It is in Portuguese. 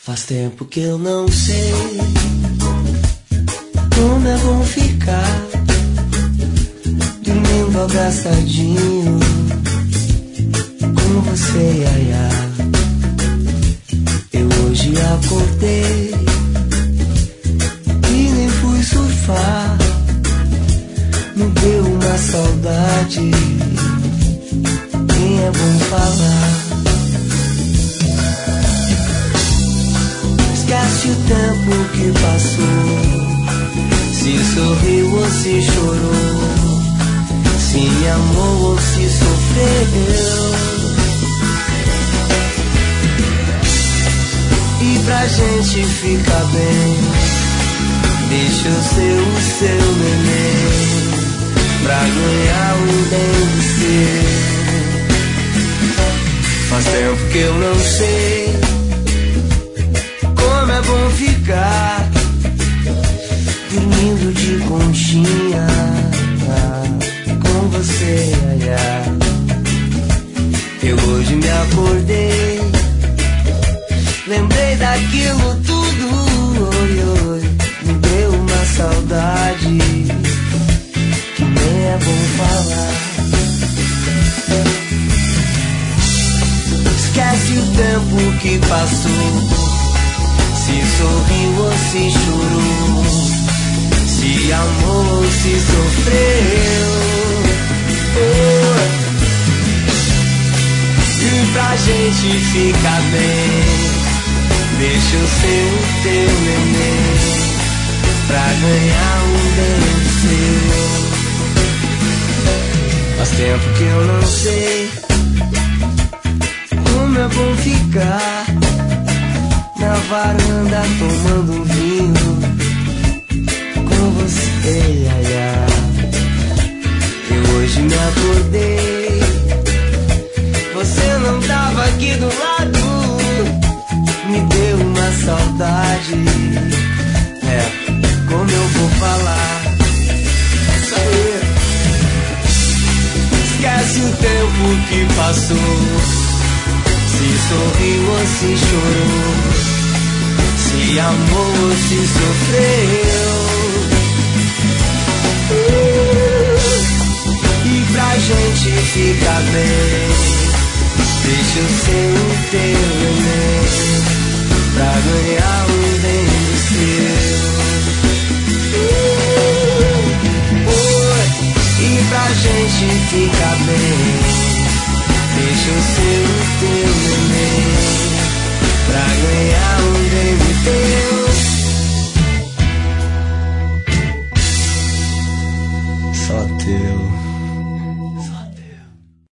Faz tempo que eu não sei como é bom ficar dormindo abraçadinho com você, Yaya. Eu hoje acordei e nem fui surfar. Me deu uma saudade, nem é bom falar. Esquece o tempo que passou, se sorriu ou se chorou, se me amou ou se sofreu. E pra gente ficar bem, deixa eu ser o seu neném, pra ganhar um bem de ser. Faz tempo que eu não sei como é bom ficar dormindo de conchinha com você, Yaya. Eu hoje me acordei, lembrei daquilo tudo, oi, oi. Me deu uma saudade que nem é bom falar. Esquece o tempo que passou, se sorriu ou se chorou, se amou ou se sofreu. Oh. E pra gente ficar bem, deixa eu ser o teu neném, pra ganhar um bem seu. Faz tempo que eu não sei como é bom ficar na varanda tomando um vinho com você, Yaya. Eu hoje me acordei, você não tava aqui do lado, me deu uma saudade. Como eu vou falar? Isso aí. Esquece o tempo que passou, se sorriu ou se chorou, se amou ou se sofreu. E pra gente ficar bem, deixa eu ser o teu neném, pra ganhar um bem seu. E pra gente ficar bem, deixa eu ser o teu neném, pra ganhar um bem teu. Só teu.